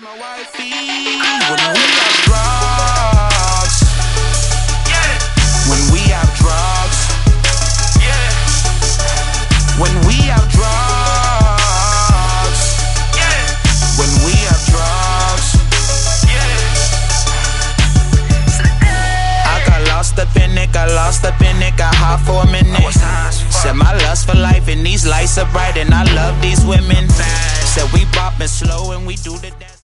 my wifey. When we have drugs, yeah. When we have drugs, yeah. When we have drugs, yeah. When we have drugs, yeah. I got lost up in it, got high for a minute. Said my lust for life and these lights are bright and I love these women. Said we bopping slow and we do the